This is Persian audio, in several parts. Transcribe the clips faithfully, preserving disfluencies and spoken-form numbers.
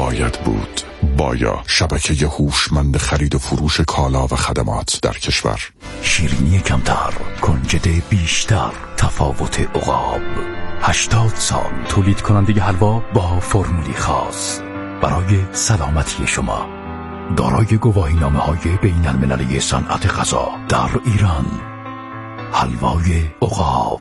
باید بود. بایا، شبکه هوشمند خرید و فروش کالا و خدمات در کشور. شیرینی کمتر، کنجد بیشتر، تفاوت عقاب. هشتاد سال تولید کننده حلوا با فرمولی خاص برای سلامتی شما، دارای گواهینامه های بین المللی صنعت غذا در ایران. حلوای عقاب.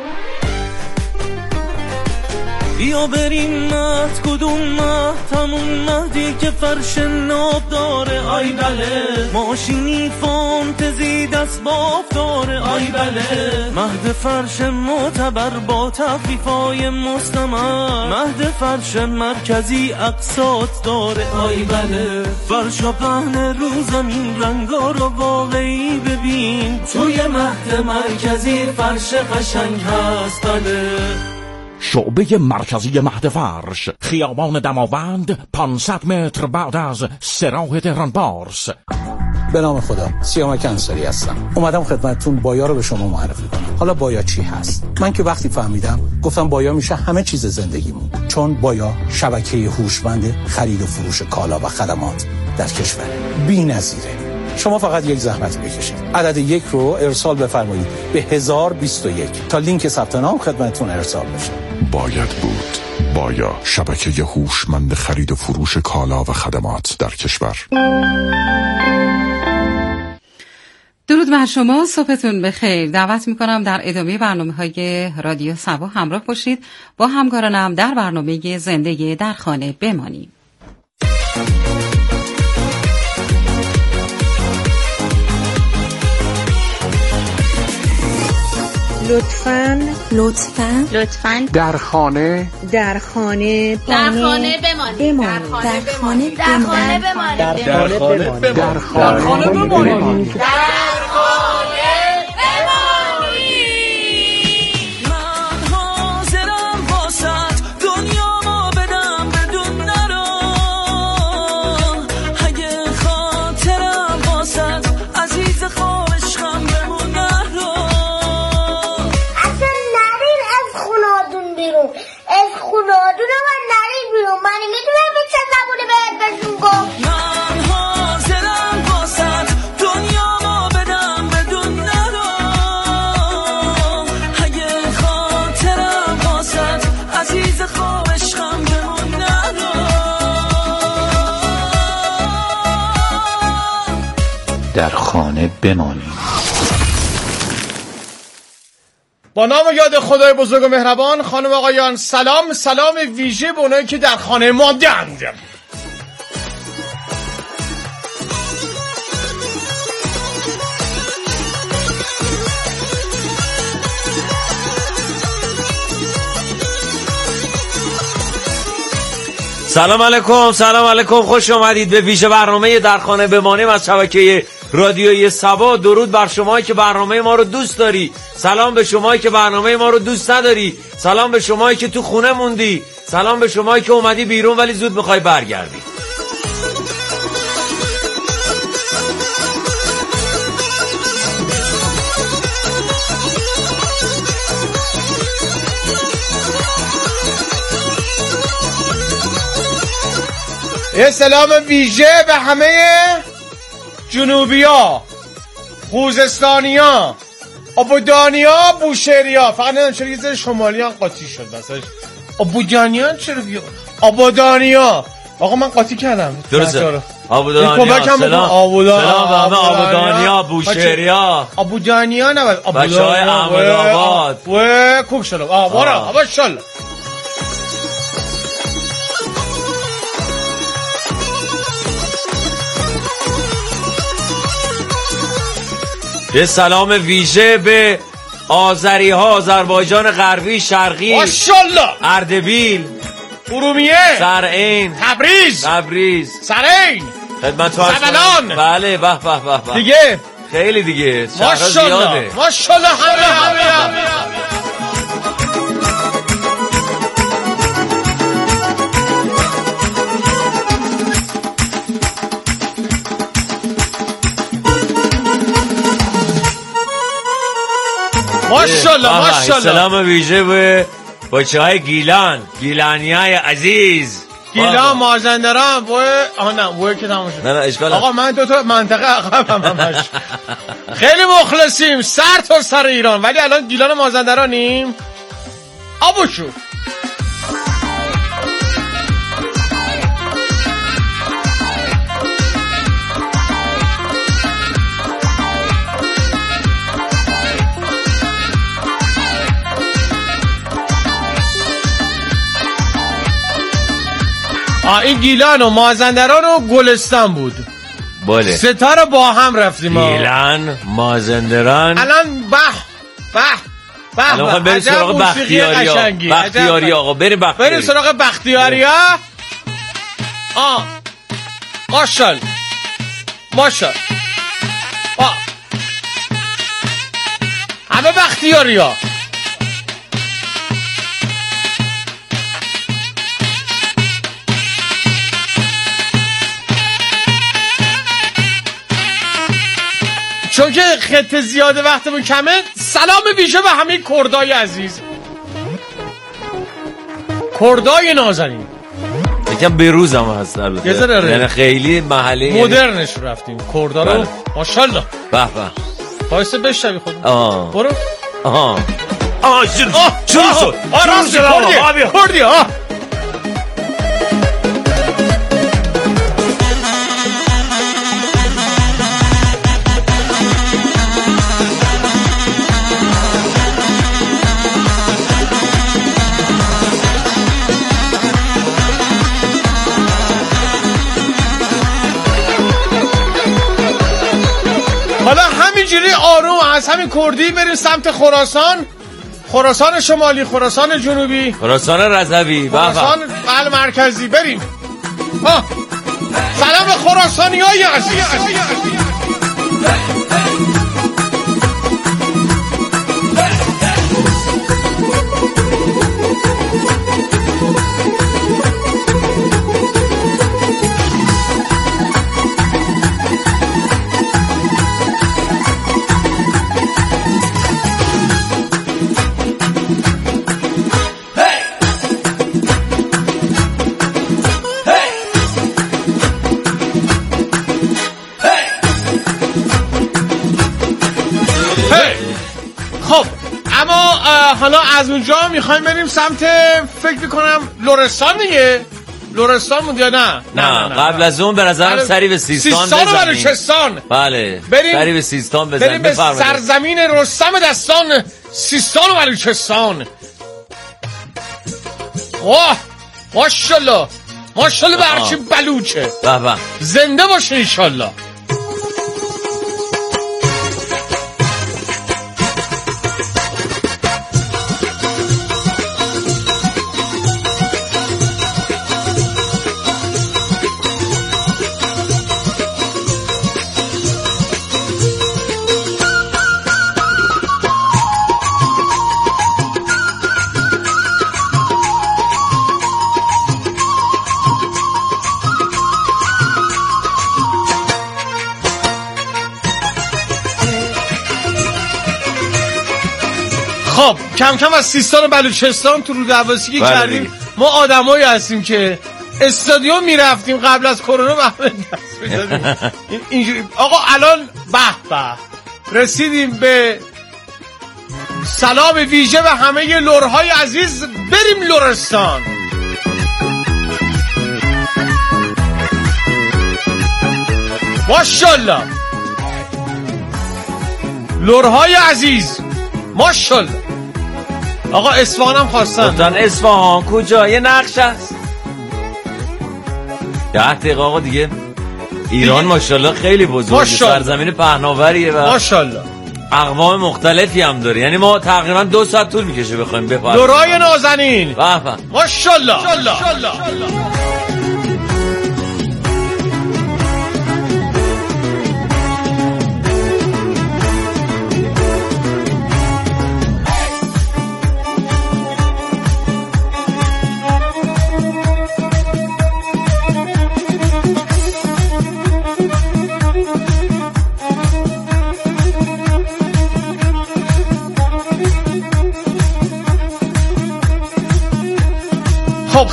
بیا بریم مهد، کدوم مهد؟ همون مهدی که فرش ناب داره. آی بله، ماشینی فانتزی دست باف داره. آی بله، مهد فرش معتبر با تخفیفای مستمر. مهد فرش مرکزی اقساط داره. آی بله، فرشا پهن رو زمین، رنگا رو واقعی ببین. توی مهد مرکزی فرش قشنگ هست. بله، شعبه مرکزی مهد فرش، خیابان دماوند، پانصد متر بعد از سراح تهران پارس. به نام خدا، سیامک انصاری هستم. اومدم خدمتتون بایا رو به شما معرفی کنم. حالا بایا چی هست؟ من که وقتی فهمیدم گفتم بایا میشه همه چیز زندگیمون، چون بایا شبکه هوشمند خرید و فروش کالا و خدمات در کشور بی‌نظیره. شما فقط یک زحمت بکشید، عدد یک رو ارسال بفرمایید به هزار و بیست و یک تا لینک ثبت نام خدمتتون ارسال بشه. باید بود. بایا، شبکه هوشمند خرید و فروش کالا و خدمات در کشور. درود بر شما، صبحتون بخیر. دعوت میکنم در ادامه برنامه‌های رادیو صبا همراه باشید با همکارانم در برنامه زندگی در خانه بمانیم. لطفاً لطفاً لطفاً در خانه در خانه در خانه بمانید. در خانه بمانید. در خانه بمانید. در خانه بمانید. در خانه بمانیم. با نام و یاد خدای بزرگ و مهربان. خانم آقایان سلام، سلام ویژه به اونایی که در خانه ماندند. سلام علیکم، سلام علیکم، خوش آمدید به ویژه برنامه در خانه بمانیم از شبکه رادیویی صبا. درود بر شمایی که برنامه ما رو دوست داری، سلام به شمایی که برنامه ما رو دوست نداری، سلام به شمایی که تو خونه موندی، سلام به شمایی که اومدی بیرون ولی زود میخوای برگردی. یه سلام ویژه به همه جنوبیا، خوزستانیا، آبادانیا، بوشهریا. فقط نمیدونم چرا یه ذره شمالیان قاطی شد مثلا. آبادانیان چرا بیا؟ آبادانیا. آقا من قاطی کردم. درسته. آبادانیا. سلام. سلام به آبادانیا، بوشهریا. آبادانیا نه آبادانیا. بچهای احمد آباد. و کوک شلو. آ برو. ماشاءالله. یه سلام ویژه به آذری ها، آذربایجان غربی، شرقی، ماشاءالله، اردبیل، ارومیه، سرعین، تبریز، تبریز، سرعین، خدمت فرض زبلان. بله، به به به به. دیگه خیلی دیگه ماشاءالله ماشاءالله همه همه همه. ماشاءالله ماشاءالله. سلام ویژه به بچه‌های گیلان، گیلانی های عزیز. گیلان مازندران و آها نه و که تموم شد. نه نه اشکال آقا من دو تا منطقه عقبم همش. خیلی مخلصیم سر تا سر ایران، ولی الان گیلان مازندرانیم. آبو شو آه این گیلان و مازندران و گلستان بود. بله ستا رو با هم رفتیم. گیلان مازندران الان به به به الان خواهیم بریم سراغ بختیاری ها. بختیاری آقا بریم بختیاری بریم سراغ بختیاری ها. آه ماشال ماشال آه همه بختیاری ها. چون که خط زیاده وقتمون کمه، سلام ویژه به همه کردای عزیز، کردای نازنین. یکم بروز هم هست البته، یه ذره یعنی خیلی محلی مدرنش رفتیم کردا رو. بله. ماشاءالله به به وایس بشنوی خودم. آه برو آها آه شروع شروع شد آه راست کردی کردی آه حالا همینجوری آروم از همین کردی بریم سمت خراسان، خراسان شمالی، خراسان جنوبی، خراسان رضوی، خراسان بل مرکزی بریم. ها سلام به خراسانی های عزیز. حالا از اونجا میخوایم بریم سمت فکر میکنم لرستان دیگه. لرستان بود یا نه؟ نه, نه, نه قبل نه. از اون به نظرم سری به سیستان بزنیم. سیستان و بلوچستان. بله بریم سری به سیستان بزنیم. بریم به سرزمین رستم دستان، سیستان و بلوچستان. واه ماشاءالله ماشاءالله به هرچی بلوچه. به به زنده باشه انشالله. خب کم کم از سیستان و بلوچستان تو رو دوازی کردیم. ما آدمایی هستیم که استادیوم میرفتیم قبل از کرونا به همه دست میدادیم. اینجوری آقا الان به به رسیدیم به سلام ویژه به همه لرهای عزیز. بریم لرستان. ماشاءالله لرهای عزیز ماشاءالله. آقا اصفهان هم خواستن. گفتن اصفهان کجا؟ یه نقش هست. ده دقیقه آقا دیگه. ایران ماشاءالله خیلی بزرگه، سرزمین پهناوریه و ماشاءالله اقوام مختلفی هم داره. یعنی ما تقریبا دو ساعت طول میکشه بخوایم بپرسیم. لرای نازنین به به ماشاءالله.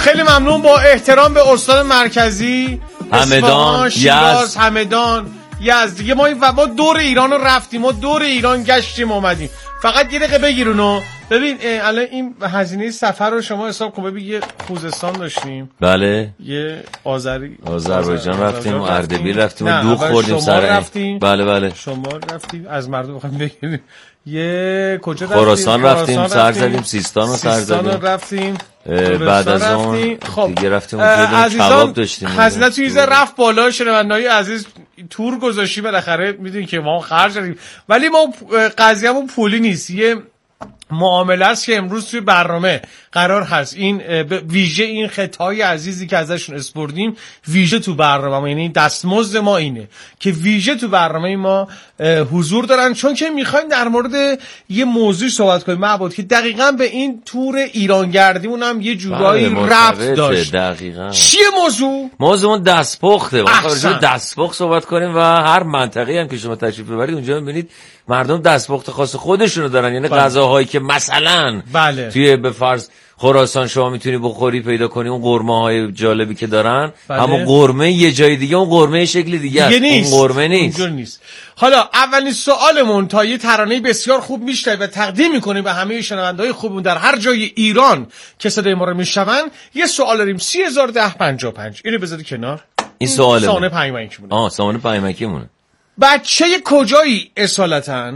خیلی ممنون. با احترام به استان مرکزی همدان، شیراز، همدان، یزد دیگه. ما و ما دور ایران رو رفتیم، ما دور ایران گشتیم اومدیم. فقط یه دقیقه بگیرونو ببین الان این هزینه سفر رو شما حساب کن. ببین یه خوزستان داشتیم، بله، یه آذری آذربایجان رفتیم و اردبیل رفتیم و دوغ خوردیم سر رفتیم. بله بله شمال رفتیم، از مردم بخوایم بگیریم. یه کجا رفتیم؟ خراسان رفتیم، سر زدیم، سیستان رو سر زدیم، رفتیم. بعد از اون خب دیگه رفتیم اونجا کباب داشتیم. هزینه توی ایزه رفت بالا. شنونده‌های عزیز تور گذاشتی بالاخره میدونی که ما خرج داریم، ولی ما قضیه‌مون پولی نیست. یه معامله است که امروز توی برنامه قرار هست این ویژه این خطای عزیزی که ازشون اسپردیم ویژه تو برنامه، یعنی دستمزد ما اینه که ویژه تو برنامه ما حضور دارن، چون که میخوایم در مورد یه موضوع صحبت کنیم معبود که دقیقاً به این تور ایرانگردیمون هم یه جورایی ربط داشت. دقیقاً چیه موضوع؟ موضوعمون دستپخته. ما راجع به دستپخت صحبت کنیم و هر منطقه‌ای هم که شما تشریف ببرید اونجا می‌بینید مردم دستپخت خاص خودشونو دارن، یعنی غذاهایی که مثلا بله. توی به فرض خراسان شما میتونی بخوری پیدا کنی اون قورمه های جالبی که دارن، بله. اما قورمه یه جای دیگه اون قورمه شکل دیگه است، اون قورمه نیست. نیست. حالا اولین سوالمون تا یه ترانه بسیار خوب میشنویم و تقدیم میکنیم به همه شنونده‌های خوبمون در هر جای ایران که صدای ما رو میشنون. یه سوال داریم سی هزار و ده پنجاه و پنج. اینو بذاری کنار. این سواله. سامانه پیامکیمونه. آه سامانه پیامکیمونه. بچه کجایی اصالتاً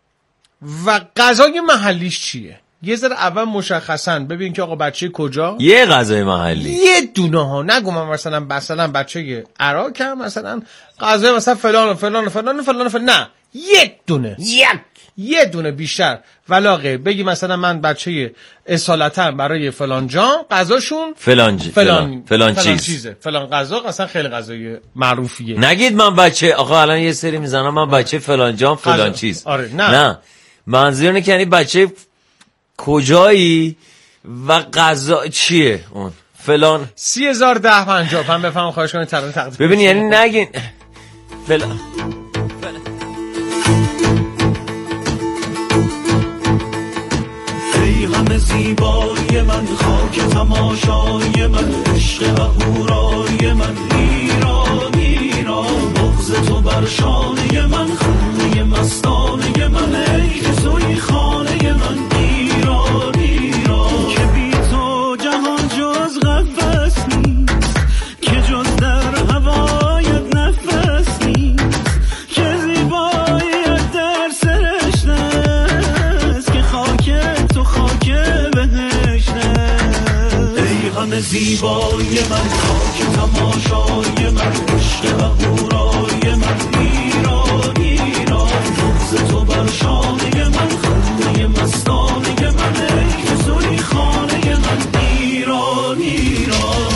و غذای محلیش چیه؟ یه ذره اول مشخصاً ببین که آقا بچه کجا؟ یه غذای محلی. یه دونه ها، نگو من مثلا مثلا بچه عراق هم مثلا غذای مثلا فلان و فلان و فلان و فلان و فلان. نه، یک دونه. یک یه دونه بیشتر ولاغه. بگی مثلا من بچه اصالتاً برای فلان جان غذاشون فلان جی. فلان فلان, فلان چیز. چیزه. فلان غذا اصلا خیلی غذای معروفیه. نگید من بچه آقا الان یه سری میزنم من بچه فلان جان فلان غذا. چیز. آره نه. نه. منظور اینه که یعنی بچه کجایی و غذا چیه اون فلان. سی هزار ده پنجاه من بفهم خواهش کنید ترانه تقدیم. ببین یعنی نگین فلان. ای همه زیبایی من، خاک تماشای من، عشق و هورای من، ایران ایران، بغض تو بر شانه من، خونه مستانه من، ای که توی خانه من، ایران ایران، که بی تو جهان جز قفس نیست، که جز در هوایت نفس نیست، که زیباییت در سرشت است، که خاک تو خاک بهشت. ای همه زیبایی من، خاک تماشای من، عشق و هورای من، ایران ایران، بغض تو بر شانه من، خانه مستانه من، ای که توی خانه من، ایران ایران.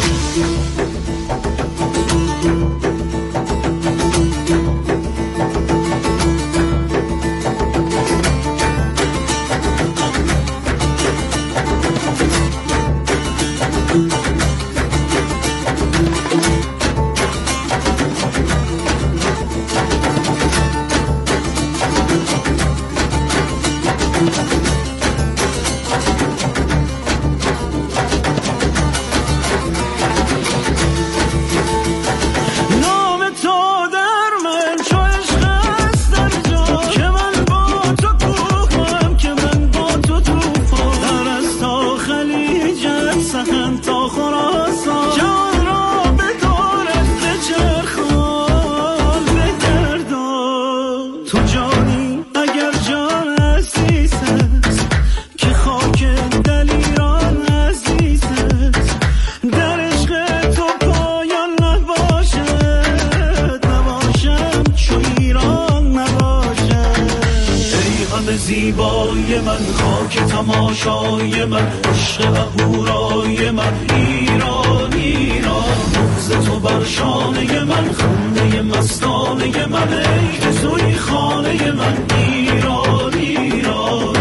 زیبای من، خاک تماشای من، عشق و هورای من، ایران ایران، بغض تو بر شانه من، خانه مستانه من، ای که توی خانه من، ایران ایران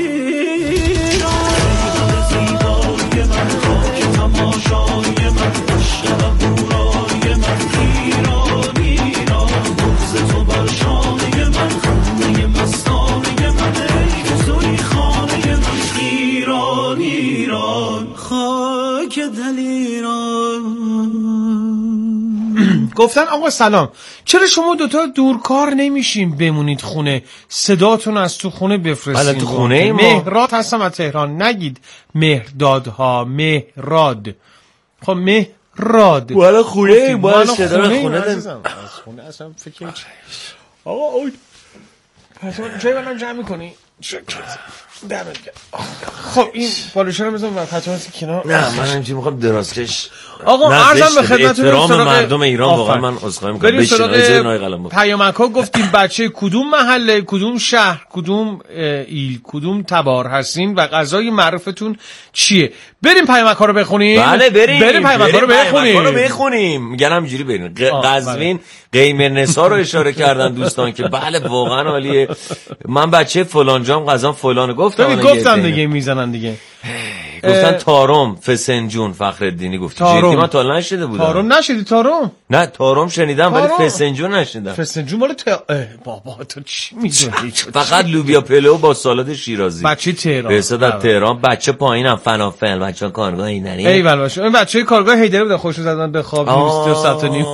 ایران. زیبای من، خاک تماشای من، عشق و هورای من، ایران ایران، بغض تو بر شانه من، خانه مستانه من، ای که توی خانه من، ایران ایران، خاک دلی گفتن آقا سلام، چرا شما دوتا دورکار نمیشین بمونید خونه، صداتون از تو خونه بفرستین. بله تو خونه ما. مهراد هستم از تهران، نگید مهردادها، مهراد. خب مهراد والا خونه باید صدا رو خونه دارم. از خونه اصلا فکر آقا اوی پس جای منم جمع میکنی؟ دمت گرم. خب این پالوشه رو بزنم و پتوانسی کنار. نه من اینجوری میخوام درازکش. آقا عرضم به خدمتتون احترام مردم ایران واقعا من عذرخواهی میکنم. بریم سراغ پیامک‌ها. گفتیم بچه کدوم محله، کدوم شهر، کدوم ایل، کدوم تبار هستین و غذای معروفتون چیه. بریم پیامک‌ها رو بخونیم. بله بریم. بریم پیامک‌ها رو بخونیم. رو بخونیم. میگن همینجوری بریم. قزوین قیم نسا رو اشاره کردن دوستان که بله واقعا عالیه. من بچه فلان جام غذا فلان گفتم. گفتم دیگه میزنن دیگه. گفتن تارم فسنجون فخرالدینی گفت. جدی من تا نشیده بودم. تارم نشیدی تارم؟ نه تارم شنیدم ولی فسنجون نشیدم. فسنجون مال تا بابا تو چی میدونی؟ فقط لوبیا پلو با سالاد شیرازی. بچه تهران. برسه در تهران بچه پایینم فنافل بچه‌ها کارگاه هیدری. ایول باشه. این بچه‌های کارگاه هیدری بودن خوشو زدن به خواب بیست و سه تا نیم.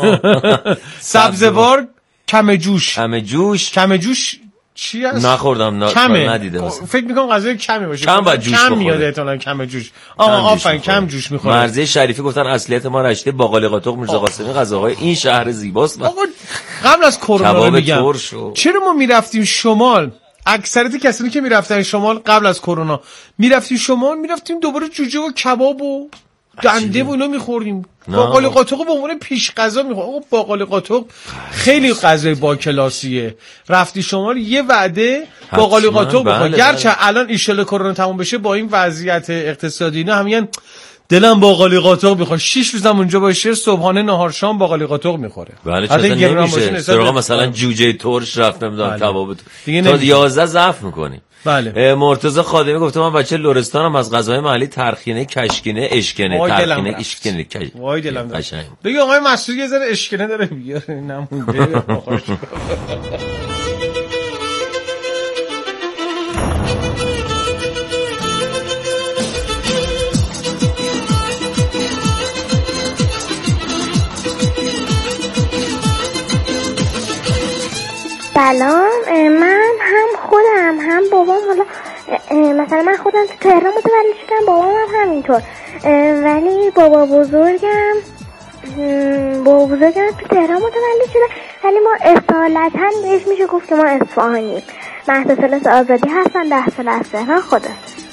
سبزوار کم جوش. کم جوش. کم جوش چی هست؟ نخوردم کمه. ندیدم. فکر میکنم غذای کمی باشه. کم با جوش کم میاد احتمالاً کم جوش. آها آفرین کم جوش میخوره. مرزی شریفی گفتن اصلیت ما رشته باقالی قاطق میرزا قاسمی غذاهای این شهر زیباست. آقا قبل از کرونا رو میگم چرا ما میرفتیم شمال؟ اکثریت کسانی که میرفتن شمال قبل از کرونا میرفتیم شمال، میرفتیم دوباره جوجه و کباب و دنده و اینا میخوردیم. باقالی قاطق به عنوان پیش غذا میخوریم. آقا باقالی قاطق خیلی غذای با کلاسیه. رفتی شمال یه وعده باقالی قاطق بخور. گرچه الان ان شاءالله کرونا تموم بشه با این وضعیت اقتصادی اینا همین دلم باقالی قاطق میخواد. شش روزم اونجا باشه صبحانه نهار شام باقالی قاطق میخوره. بله چطور نمیشه سراغ مثلا جوجه ترش رفت نمیدونم کباب تا یازده ضعف میکنی. بله. مرتضی خادمی گفته من بچه لرستانم از غذاهای محلی ترخینه، کشکینه، اشکنه، ترخینه، اشکنه. وای دلم قشنگ. بگی آقای مسعودی یه ذره اشکنه داره بیاره نمونده. سلام، من هم خودم هم بابام، حالا مثلا من خودم تو تهران متولد شدم، بابام هم همینطور، ولی بابا بزرگم بابا بزرگم تو تهران متولد شده، ولی ما اصالتا بهش میشه گفت که ما اصفهانیم. مهد ثالث آزادی هستن، ده سال از تهران. خدا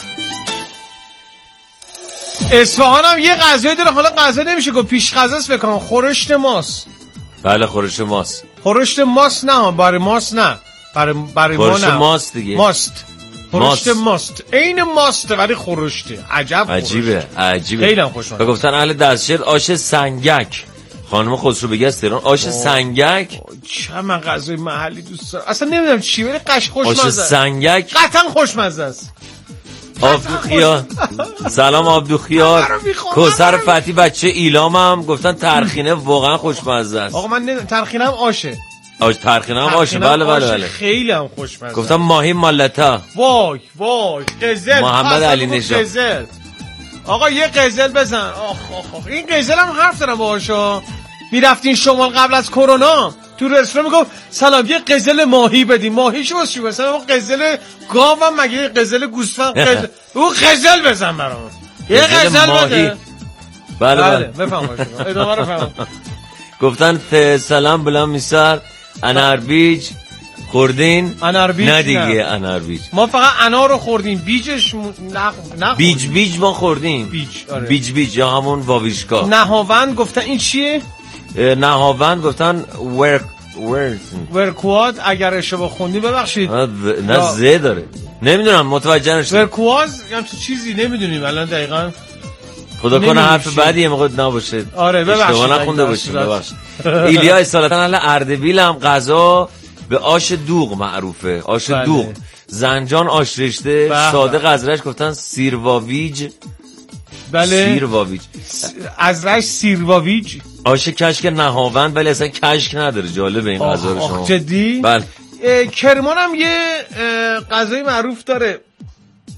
اصفهان هم یه غذایی داره، حالا غذا نمیشه گفت پیش غذاست بکنم، خورشت ماست. بله خورشت ماست. خورشت ماست نه برای ماست نه برای برای ما نه. خورشت ماست دیگه. ماست. خورشت ماست. عین ماست ولی خورشته. عجب عجیبه عجیبه. خیلی خوشمزه. گفتن اهل دستشویی آش سنگک. خانم خسرو بگی از تهران آش سنگک. چه من غذای محلی دوست دارم. اصلا نمیدونم چی ولی قش خوشمزه. آش سنگک قطعا خوشمزه است. آبدوخیار سلام آبدوخیار. کوثر فتی بچه ایلامم گفتن ترخینه واقعا خوشمزه است. آقا من نمیدونم ترخینه هم آشه. آش ترخینه هم آشه. بله بله بله. خیلی هم خوشمزه. گفتم ماهی مالتا. وای وای قزل. محمد علی نژاد. آقا یه قزل بزن. آخ آخ این قزل هم حرف دارم باهاشا. میرفتین شمال قبل از کرونا تو رستوران میگفت سلام یه قزل ماهی بدین. ماهی چی واسه مثلا قزل گاوم مگه قزل گوسفند قزل او قزل بزن برام. یه قزل بده. بله بله بفهم باشه. ادامه رو فهم. گفتن سلام بلند میسر اناربیج خوردین؟ اناربیج نه دیگه اناربیج. ما فقط انار رو خوردیم، بیجش نه بیج بیج ما خوردیم. بیج آره. بیج بیج یا همون واویشکا. نهاوند گفتن این چیه؟ نهاوند گفتن ورک ورک ورکواد. اگر اشتباه خوندی ببخشید. نه ز داره نمیدونم متوجه نشدم. ورکواز یا تو چیزی نمیدونیم الان دقیقاً. خدا کنه حرف بعدی یه موقع نباشه. آره ببخشید اشتباه نخونده باشیم ببخشید. ایلیا اصالتا اهل اردبیل هم غذا به آش دوغ معروفه. آش بله. دوغ زنجان آش رشته ساده قزرش گفتن سیرواویج. بله سیرواویج از رش سیرواویج. آش کشک نهاوند ولی اصلا کشک نداره. جالبه این غذا رو شما. جدی؟ بله. کرمان هم یه غذای معروف داره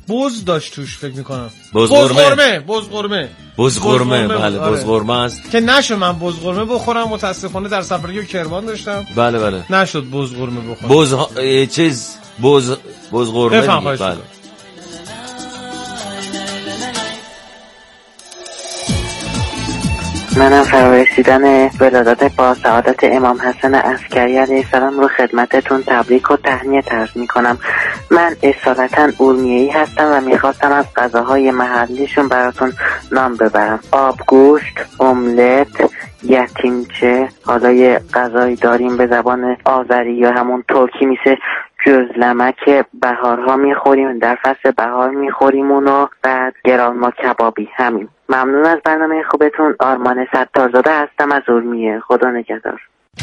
بز داشت توش فکر میکنم. بزقرمه بزقرمه بزقرمه بله بزقرمه است که نشد من بزقرمه بخورم، متاسفانه در سفرگی کرمان داشتم. بله بله نشد بزقرمه بخورم. بز چیز بز بزقرمه بله. منم فرارسیدن ولادت با سعادت امام حسن عسکری علیه السلام رو خدمتتون تبریک و تهنیت عرض میکنم. من اصالتا اورمیه‌ای هستم و میخواستم از غذاهای محلیشون براتون نام ببرم. آبگوشت، املت، یتیمچه، حالا یه غذایی داریم به زبان آذری یا همون ترکی میشه جزلمه که بهارها میخوریم، در فصل بهار میخوریم اونو. بعد گرانما کبابی. همین. ممنون از برنامه خوبتون. آرمان ستارزاده هستم از اورمیه. خدا نگهدار.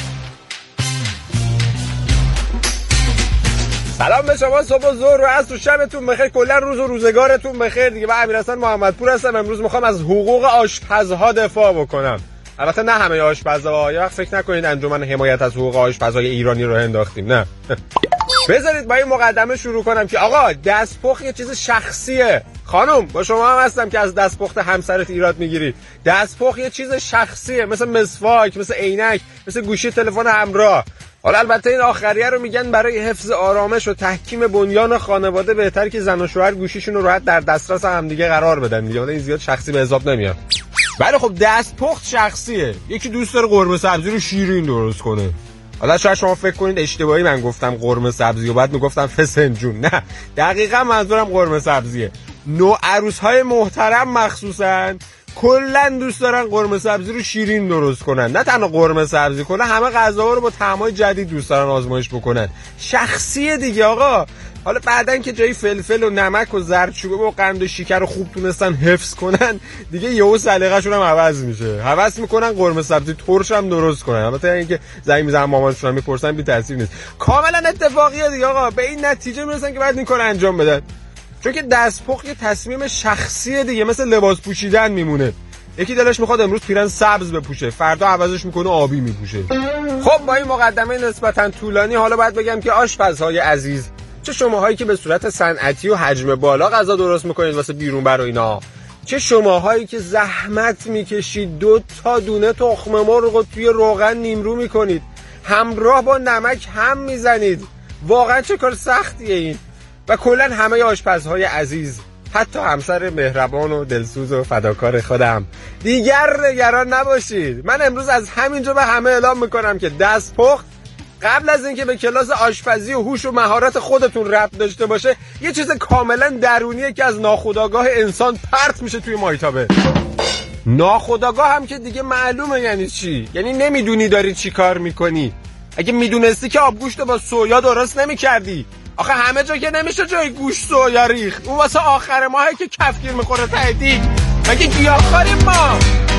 سلام به شما، صبح و ظهر و عصر و شبتون بخیر، کلا روز و روزگارتون بخیر دیگه. من امیرحسن محمدپور هستم. امروز میخوام از حقوق آشپزها دفاع بکنم. البته نه همه آشپزها، یه وقت فکر نکنید انجمن حمایت از حقوق آشپزهای ایرانی رو انداختیم، نه. بذارید با این مقدمه شروع کنم که آقا دستپخت یه چیز شخصیه. خانم با شما هم هستم که از دستپخت همسرت ایراد میگیری. دستپخت یه چیز شخصیه، مثل مسواک، مثل عینک، مثل گوشی تلفن همراه. حالا البته این آخریه رو میگن برای حفظ آرامش و تحکیم بنیان خانواده بهتر که زن و شوهر گوشیشون رو راحت در دسترس هم دیگه قرار بدن دیگه. این زیاد شخصی به حساب نمیاد. ولی خب دستپخت شخصیه. یکی دوست داره قرمه سبزی رو شیرین درست کنه. حالا شاید شما فکر کنید اشتباهی من گفتم قرمه سبزی و بعد میگفتم فسنجون. نه، دقیقاً منظورم قرمه سبزیه. نوع عروس‌های محترم مخصوصاً کلا دوست دارن قرمه سبزی رو شیرین درست کنن. نه تنها قرمه سبزی، کلا همه غذاها رو با طعمای جدید دوست دارن آزمایش بکنن. شخصیه دیگه آقا. حالا بعدن که جای فلفل و نمک و زردچوبه و قند و شکر رو خوب تونستن حفظ کنن دیگه یهو سلیقه‌شون هم عوض میشه. حوض میکنن قرمه سبزی ترش هم درست کنن. البته اینکه زنگ میزنن مامانشون هم میپرسن بی تاثیر نیست. کاملا اتفاقیه دیگه آقا. به این نتیجه میرسن که بعد این کارو انجام بدن. چون که دستپخت یه تصمیم شخصیه دیگه، مثل لباس پوشیدن میمونه. یکی دلش میخواد امروز پیرن سبز بپوشه، فردا عوضش میکنه آبی میپوشه. خب با این مقدمه نسبتا طولانی حالا باید بگم که آشپزهای عزیز، چه شماهایی که به صورت صنعتی و حجم بالا غذا درست میکنید واسه بیرون بر اینا، چه شماهایی که زحمت میکشید دو تا دونه تخم مرغ رو توی روغن نیمرو میکنید، همراه با نمک هم میزنید، واقعا چه کار سختیه این. و کلا همه آشپزهای عزیز، حتی همسر مهربان و دلسوز و فداکار خودم، دیگر نگران نباشید. من امروز از همینجا به همه اعلام میکنم که دستپخت قبل از اینکه به کلاس آشپزی و هوش و مهارت خودتون ربط داشته باشه یه چیز کاملا درونیه که از ناخودآگاه انسان پرت میشه توی مایتابه. ناخودآگاه هم که دیگه معلومه یعنی چی، یعنی نمیدونی داری چی کار میکنی. اگه میدونستی که آبگوشت با سویا درست نمیکردی. آخه همه جا که نمیشه جای گوشت سویا ریخت، اون واسه آخر ماهه که کفگیر میخوره ته دیگ. مگه گیاهخواریم ما؟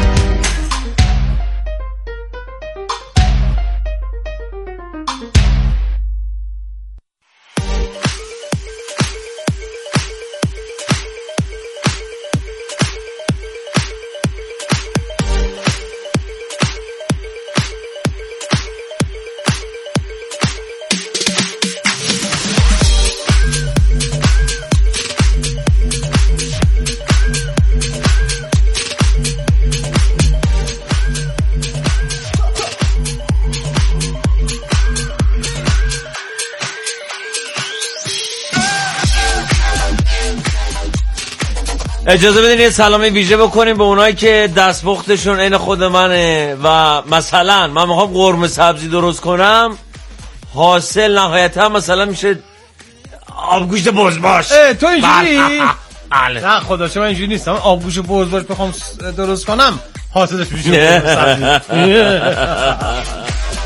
اجازه بدین یه سلامی ویژه بکنیم به اونایی که دستپختشون عین خود منه و مثلا من میخوام قرمه سبزی درست کنم، حاصل نهایتا مثلا میشه آبگوشت بزباش. تو اینجوری؟ نه خدا چه من اینجوری نیستم. آبگوشت بزباش بخوام درست کنم حاصلش میشه قرمه سبزی.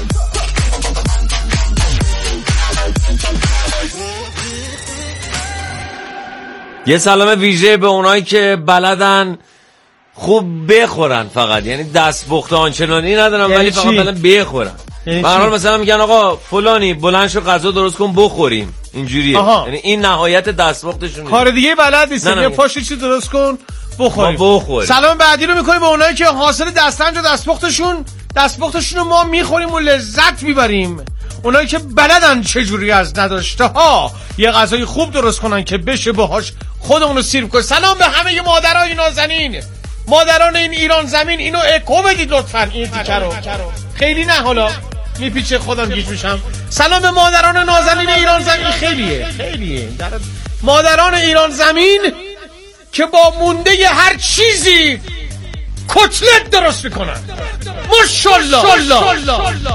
یه سلام ویژه به اونایی که بلدن خوب بخورن فقط، یعنی دستپخت آنچنانی ندارن ولی فقط بلدن بخورن. به هر حال مثلا میگن آقا فلانی بلند شو غذا درست کن بخوریم، اینجوریه. یعنی این نهایت دستپختشون. کار دیگه بلد نیستن، یه پاشو چی درست کن بخوریم. بخوریم. سلام بعدی رو میکنیم به اونایی که حاصل دستنج و دستپختشون دستپختشون رو ما میخوریم و لذت میبریم. اونایی که بلدن چجوری از نداشته ها یه غذای خوب درست کنن که بشه باهاش خودمون رو سیرو کنیم. سلام به همه مادرای نازنین، مادران این ایران زمین. اینو اکو بدید لطفاً این تیکه رو. خیلی نه حالا میپیچه خودم گیج میشم. سلام به مادران نازنین ایران زمین. خیلیه خیلیه مادران ایران زمین که با مونده هر چیزی کتلت درست میکنن. ماشاءالله.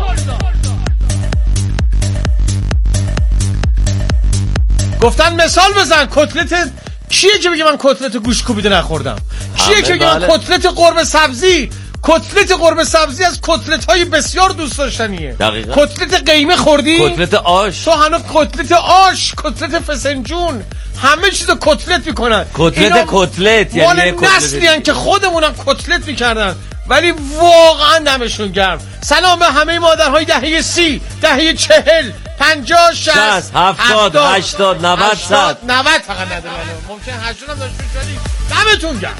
گفتن مثال بزن. کتلت کیه که بگه من کتلت گوشت کوبیده نخوردم؟ کیه که بگه من کتلت قرمه سبزی کتلت قرمه سبزی از کتلت های بسیار دوست داشتنیه. دقیقاً. کتلت قیمه خوردی؟ کتلت آش. تو هنوز کتلت آش، کتلت فسنجون، همه چیزو کتلت میکنن. کتلت کتلت یعنی مال نسلی هن که خودمونم کتلت میکردن ولی واقعا دمشون گرم. سلام به همه مادرهای دهه سی، دهه چهل، پنجاه، شصت، هفتاد، هشتاد، نود، صد. نود فقط نداره. ممکن هشتاد هم داشت شدی. دمتون گرم.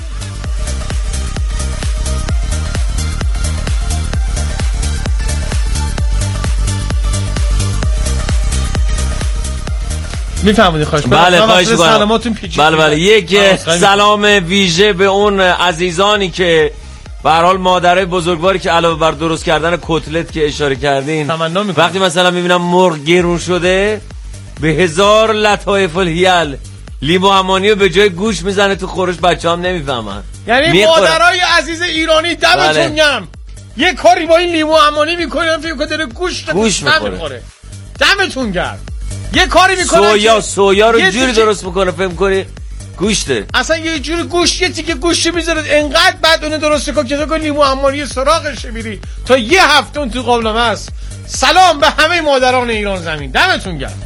میفهمونی خواهش بله خواهش کنم. بله بله یک سلام ویژه به اون عزیزانی که به هر حال مادرای بزرگواری که علاوه بر درست کردن کتلت که اشاره کردین وقتی مثلا میبینم مرغ گیرون شده به هزار لطایف الحیل لیمو عمانی به جای گوش میزنه تو خورش، بچه‌ام نمیفهمن. یعنی مادرای عزیز ایرانی دمتون گرم. یه کاری با این لیمو عمانی میکنن فکر کنه داره گوشت گوش میخوره. دمتون گرم. یه کاری میکنه سویا سویا رو جوری درست میکنه فهم کنی گوشته، اصلا یه جوری گوشت یه تیکه گوشت میذاره انقدر بعد اون درست کن که تو لیمو عمانی سراغش میری تا یه هفته اون تو قابلمه است. سلام به همه مادران ایران زمین. دمتون گرم.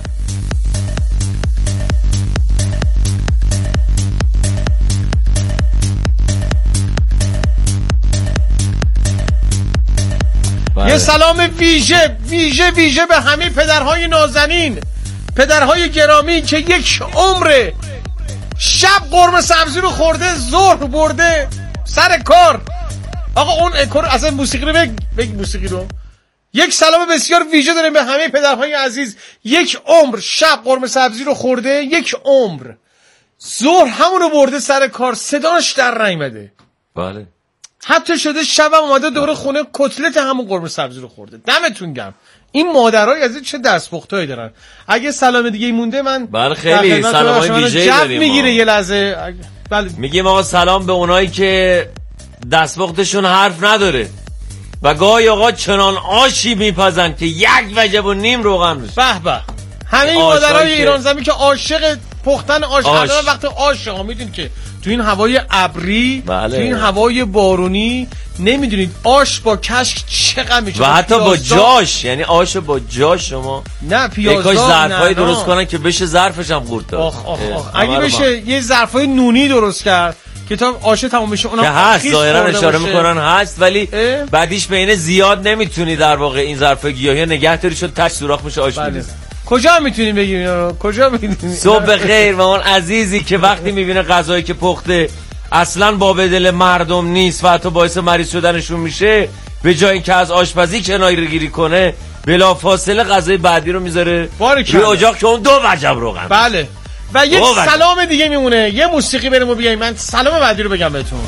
یه سلام ویژه ویژه ویژه به همه پدرهای نازنین، پدرهای گرامی که یک عمر شب قرمه سبزی رو خورده، ظهر برده سر کار. آقا اون اکور اصلا موسیقی رو بگ بگ موسیقی رو. یک سلام بسیار ویژه داریم به همه پدرهای عزیز. یک عمر شب قرمه سبزی رو خورده، یک عمر ظهر همون رو برده سر کار، صداش در نیامده. بله. حتی شده شب هم اومده دور خونه کتلت همون قرمه سبزی رو خورده. دمتون گرم. این مادرای عزیز چه دستپختایی دارن. اگه سلام دیگه مونده من بله خیلی سلامای ویژه‌ای داریم. میگیره یه لحظه. بله میگیم آقا سلام به اونایی که دستپختشون حرف نداره و گاهی آقا چنان آشی میپزن که یک وجب و نیم روغن میشه. به به. همه این مادرای ایران زمین که عاشق پختن آش هستن. وقت آش ها میدونید که تو این هوای ابری، بله. تو این هوای بارونی نمیدونید آش با کشک چقدر میشه و حتی با جاش، یعنی آش با جاش شما نه پیازدار یکاش ظرفای درست کنن که بشه ظرفش هم قورت داد. آخ آخ آخ. اگه بشه یه ظرفای نونی درست کرد که تا آش تموم بشه اونم هست ظاهرا اشاره میکنن هست ولی اه؟ بعدیش به اینه زیاد نمیتونی در واقع این ظرفای گیاهی نگه داری شد تاش سوراخ میشه آش بله. میریزه. کجا میتونیم بگیم اینا رو؟ کجا میتونیم؟ صبح خیر و اون عزیزی که وقتی میبینه غذایی که پخته اصلا با به دل مردم نیست و حتی باعث مریض شدنشون میشه، به جای اینکه از آشپزی کنایه گیری کنه بلا فاصله غذای بعدی رو میذاره روی اجاق که اون دو وجب روغن. بله. و یک سلام دیگه میمونه. یه موسیقی بریم و بیایم من سلام بعدی رو بگم بهتون.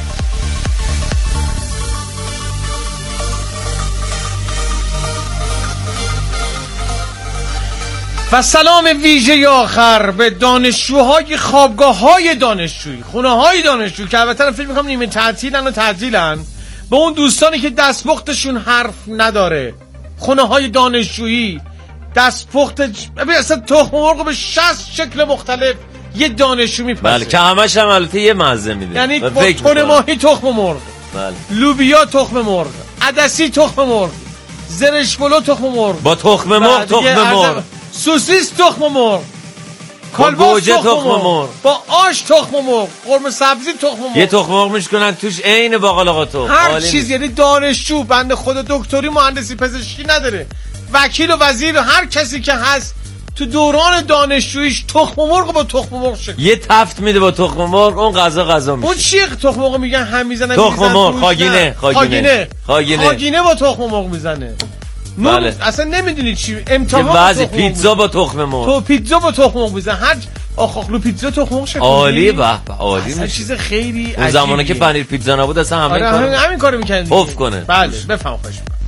و سلام ویژه آخر به دانشجوهای خوابگاه‌های دانشجویی، خونه‌های دانشجویی که البته فکر می‌کنم نیمه تعطیلن و تعطیلن، به اون دوستانی که دستپختشون حرف نداره، خونه‌های دانشجویی دستپخت ببین اصلا تخم مرغ به شصت شکل مختلف یه دانشجو میپسه. بله که همش هم البته یه مزه میده. یعنی با تن ماهی تخم مرغ، بله، لوبیا تخم مرغ، عدسی تخم مرغ، زرش پلو تخم مرغ، با تخم مرغ تخم مرغ، سوسیس تخم مرغ، کالباس تخم مرغ، با آش تخم مرغ، قرمه سبزی تخم مرغ، یه تخم مرغ میشکنن توش عین باقلاقاتو هر چیز. یعنی دانشجو بنده خدا دکتری مهندسی پزشکی نداره، وکیل و وزیر هر کسی که هست تو دوران دانشجوییش تخم مرغ با تخم مرغ شد. یه تفت میده با تخم مرغ، اون غذا غذا میشه. اون چیه تخم مرغ میگن هم میزنن تخم مرغ خاگینه خاگینه خاگینه خاگینه با تخم مرغ میزنه. بله. اصلا نمیدونی چی امتحان بعضی پیتزا با تخم مرغ، تو پیتزا با تخم مرغ بزن، هر آخاخلو پیتزا تخم مرغ شکلی عالی. به به عالی میشه. چیز خیلی اون زمانی که پنیر پیتزا نبود اصلا همه آره کارو همین کارو می‌کردی اوف کنه. بله بفهم. خوش